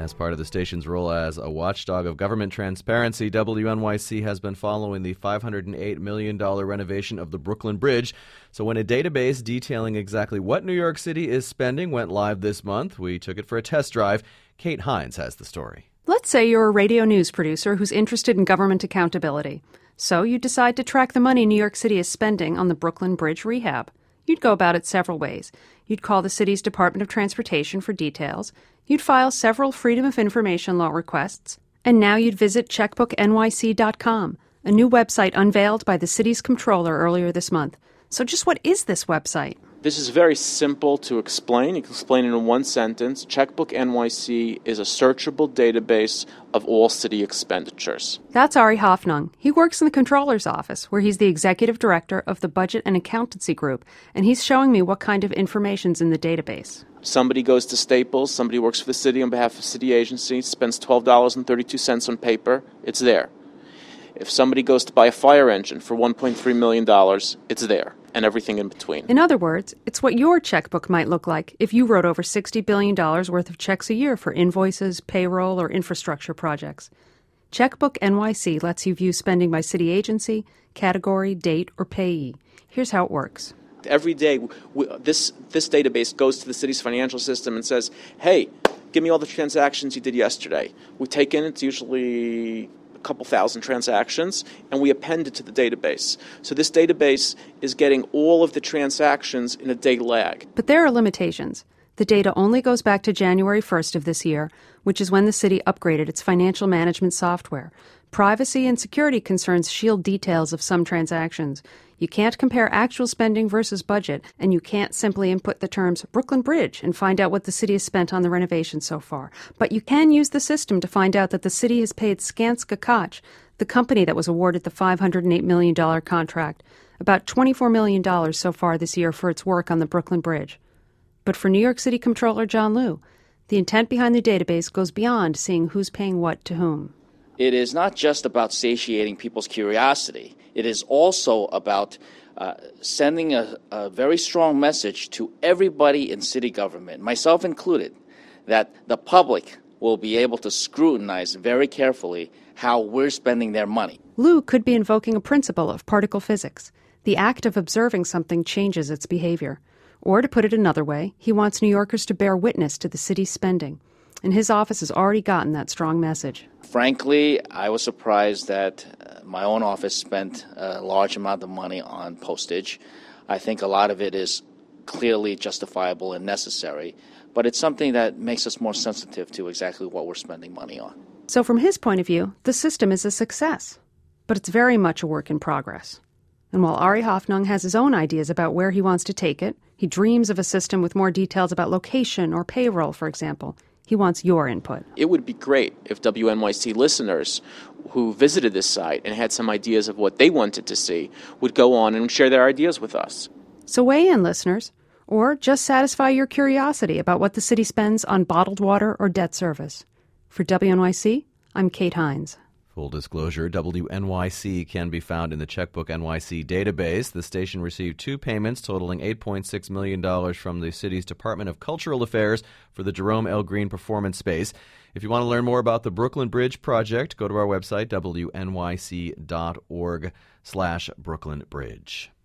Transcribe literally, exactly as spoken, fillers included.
As part of the station's role as a watchdog of government transparency, W N Y C has been following the five hundred eight million dollars renovation of the Brooklyn Bridge. So when a database detailing exactly what New York City is spending went live this month, we took it for a test drive. Kate Hines has the story. Let's say you're a radio news producer who's interested in government accountability. So you decide to track the money New York City is spending on the Brooklyn Bridge rehab. You'd go about it several ways. You'd call the city's Department of Transportation for details. You'd file several Freedom of Information law requests. And now you'd visit checkbook N Y C dot com, a new website unveiled by the city's comptroller earlier this month. So just what is this website? This is very simple to explain. You can explain it in one sentence. Checkbook N Y C is a searchable database of all city expenditures. That's Ari Hoffnung. He works in the comptroller's office, where he's the executive director of the Budget and Accountancy Group, and he's showing me what kind of information's in the database. Somebody goes to Staples, somebody works for the city on behalf of a city agency, spends twelve dollars and thirty-two cents on paper, it's there. If somebody goes to buy a fire engine for one point three million dollars, it's there, and everything in between. In other words, it's what your checkbook might look like if you wrote over sixty billion dollars worth of checks a year for invoices, payroll, or infrastructure projects. Checkbook N Y C lets you view spending by city agency, category, date, or payee. Here's how it works. Every day, we, this, this database goes to the city's financial system and says, hey, give me all the transactions you did yesterday. We take in, it's usually a couple thousand transactions, and we append it to the database. So this database is getting all of the transactions in a day lag. But there are limitations. The data only goes back to January first of this year, which is when the city upgraded its financial management software. Privacy and security concerns shield details of some transactions. You can't compare actual spending versus budget, and you can't simply input the terms Brooklyn Bridge and find out what the city has spent on the renovation so far. But you can use the system to find out that the city has paid Skanska Koch, the company that was awarded the five hundred eight million dollars contract, about twenty-four million dollars so far this year for its work on the Brooklyn Bridge. But for New York City Comptroller John Liu, the intent behind the database goes beyond seeing who's paying what to whom. It is not just about satiating people's curiosity. It is also about uh, sending a, a very strong message to everybody in city government, myself included, that the public will be able to scrutinize very carefully how we're spending their money. Liu could be invoking a principle of particle physics. The act of observing something changes its behavior. Or, to put it another way, he wants New Yorkers to bear witness to the city's spending. And his office has already gotten that strong message. Frankly, I was surprised that uh, my own office spent a large amount of money on postage. I think a lot of it is clearly justifiable and necessary, but it's something that makes us more sensitive to exactly what we're spending money on. So from his point of view, the system is a success, but it's very much a work in progress. And while Ari Hoffnung has his own ideas about where he wants to take it, he dreams of a system with more details about location or payroll, for example. He wants your input. It would be great if W N Y C listeners who visited this site and had some ideas of what they wanted to see would go on and share their ideas with us. So weigh in, listeners, or just satisfy your curiosity about what the city spends on bottled water or debt service. For W N Y C, I'm Kate Hines. Full disclosure, W N Y C can be found in the Checkbook N Y C database. The station received two payments totaling eight point six million dollars from the city's Department of Cultural Affairs for the Jerome L. Green Performance Space. If you want to learn more about the Brooklyn Bridge project, go to our website, W N Y C dot org slash Brooklyn Bridge.